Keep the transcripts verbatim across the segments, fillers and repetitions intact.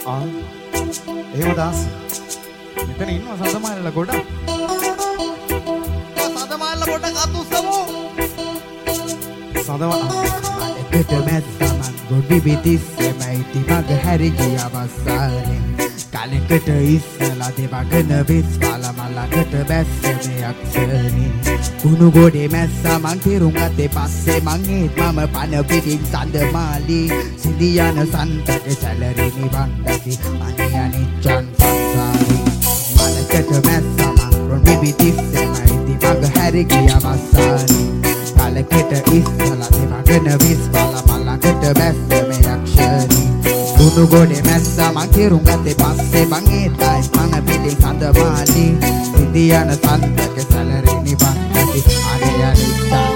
ආ එහෙම දාස් මෙතන ඉන්නවා සඳමාලලා ගොඩ සඳමාලලා පොඩ්ඩක් අත උස්සමු සඳමා එකට මැස්සමන් ගොඩි පිටිස්සෙමයි තිමග හැරි ගිය අවසානේ කලකට ඉස්සලා දෙවගන වෙස් පාලමලකට බැස්සනේ අක්ෂරේ කුණු ගොඩේ මැස්සා මං තිරුම් ගත්තේ පස්සේ මං ඒත් මම පන පිටින් සඳමාලි සිදියන සන්තක සැලරි නිවන්නකි අනේ අනිච්චන් සංසාරි මලකට මැස්සා මං ගොඩි පිටිස්සෙමයි තිමග හැරි ගිය අවසානේ කලකට ඉස්සලා දෙවගන වෙස් පාලමලකට බැස්සනේ අක්ෂරේ කුණු ගොඩේ මැස්සා මං තිරුම් ගත්තේ පස්සේ මං ඒතයි මං පිටින් සඳමාලි සිදියන සන්තක සැලරි නිවන්නකි අනේ අනිච්චන්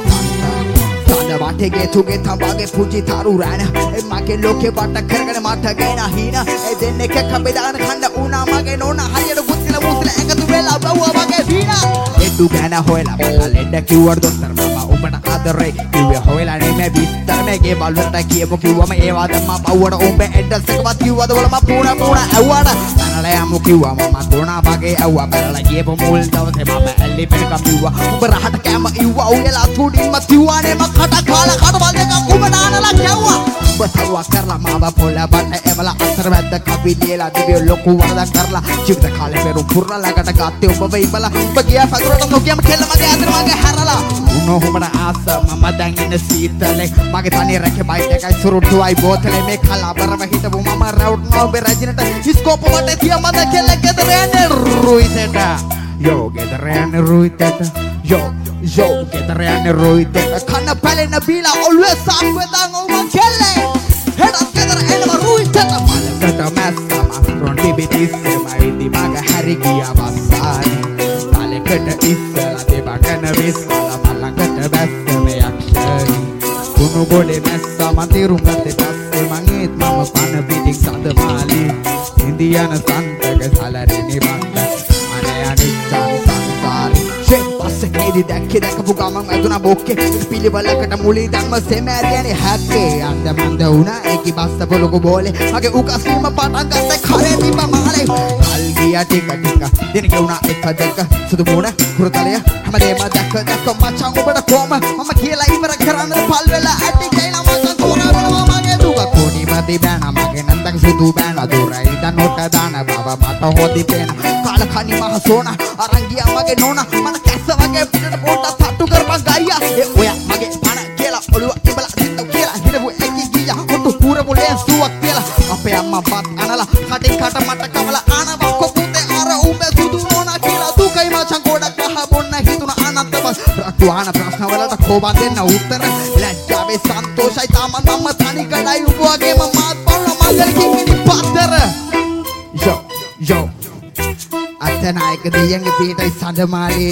සඳ වටේ තුගේ තඹගේ පුංචි තරු රැන මගේ ලෝකේ වට කරගෙන මට ගෙන හින ඒ දෙන්නේ එකක් බෙදාන කන්න උනා මගේ නෝනා හරියට පුත්තිල මුස්ල එකතු වෙලා බවුවා වගේ වීනා එඩු ගැන හොයලා බලලා ලෙඩ කිව්වට දොස්තර මම උඹට ආදරේ කිව්වේ හොයලා නෙමෙයි විස්තර මේකේ බලවට කියමු කිව්වම ඒවා දැම්මා බවුවට උඹ ඇඩ්‍රස් එකවත් කිව්වද වල මම පුණ පුණ ඇව්වාට තනලා යමු කිව්වා මම තෝනා වගේ ඇව්වා බලලා ගියපු මුල් දවසේ මම ඇල්ලි පෙනකම් කිව්වා උඹ රහට කැම ඉව්වා උයලා තුඩින්ම තිව්වානේ මම කට කාලා කටවල් දෙකක් උඹ නානලා කියවුවා උඹ සරුවක් කරලා මාව පොළබට එවලා අතර වැද්ද කපිලියලා දිවිය ලොකු වරදක් කරලා ජීවිත කාලේ පෙරු පුරලා ළඟට ගත්තේ උඹ වෙයිබලා උඹ ගියා පතුරට නොකියම කෙල්ල මගේ අතර මගේ හැරලා උනෝ උඹට ආස මම දැන් ඉන්න සීතලේ මගේ තනිය රැකේ බයිට් එකයි සුරුට්ටුවයි බෝතලේ මේ කලබරව හිටපු මම රවුට් නොබ රජිනට ස්කෝප් වටේ තියමද කෙල්ල ගෙදර යන්නේ රුයිතට යෝ ගෙදර යන්නේ රුයිතට යෝ යෝ ගෙදර යන්නේ රුයිතට කන පැලෙන බීලා ඔළුවේ සම්පතන් උඹ කෙල්ලේ හෙඩක් ගෙදර එනවා රුයිතට මලකට මැස්සම රොන්ටි බිතිස්සෙමයි දිමග හැරි ගියා වස්සානේ කලකට ඉස්සලා දෙවගන වෙස් මලකට බැස්සනේ අක්ෂරේ කුණු ගොඩේ මැස්සා මන් තිරුම් ගත්තේ පස්සේ මං ඒත් මම පන පිටින් සඳමාලි ඉන්දියන සන්තක සැලරි නිවන්න අනේ අනිච්චන් සංසාරි ෂේ පස්සේ කේදි දැක්කේ දැකපු ගමන් ඇදුනා බොක්කේ පිළිවෙලකට මුලී ධම්ම සෙමෑරියනේ හැක්කේ අන්ද මන්ද වුණා ඒකි බස්ස පොලක බෝලේ මගේ උකස්වීම පටන් ගත්තේ කරේ තිබ්බ මාලේ කල් ගියා ටික ටික දින ගෙවුණා එක දෙක සුදු මූණ කුරුතලය හැමදේම දැක්ක දැක්ක මචං ඔබට කොම මම කියලා ඉවර කරන්න පල් වෙලා ඇටි කියලා මචං තෝරනවා මගේ දුක කොඩි මැදි බෑන මගේ නන්දක සුදු බෑන දොරයි දනොට දාන බව මට හොදි පේන කාල කණි මහ සෝන අරන් ගියා මගේ නෝනා මන කැස්ස වගේ පිටට පොට්ටක් තට්ටු කරපන් ගයියා ඒ ඔයා මගේ පණ කියලා ඔළුව ඉබලා දින්න කියලා හිරපු එකි ගියා හොටු පුර මුලේ සුවක් කියලා අපේ අම්මා බත් අනලා කටින් කට මට කවලා ආනවා කොපුතේ අර උඹ සුදු නෝනා කියලා දුකයි මචං ගොඩක් කහ බොන්න හිතුණ අනන්තම රටුවාන ප්‍රශ්න වලට කොබන් දෙන්න උත්තර ලැජ්ජාවේ සන්තෝෂයි තාම මම තනි කඩයි උඹ වගේම මාත් බලන මංගල කිමිනි පත්තර යෝ යෝ අතනායක දෙයන්ගේ පිටයි Sandamali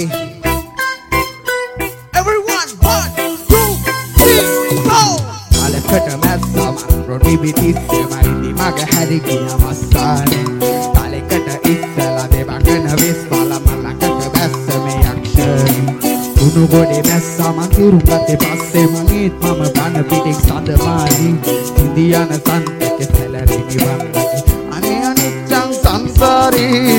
everyone one two three go කලකට මැස්සම රොටි පිටිස්සෙමයි දිමග හැරි ගියා වස්සානේ කලකට ඉස්සලා දෙවගන වෙස් බලමලකට බැස්සමේ අක්ෂරේ කුණු ගොඩේ මැස්සා මං තිරුම් ගත්තේ පස්සේ මං ඒත් මම පන පිටින් සඳමාලි ඉන්දියන සන්තක සැලරි නිවන්නකි අනේ අනිච්චන් සංසාරේ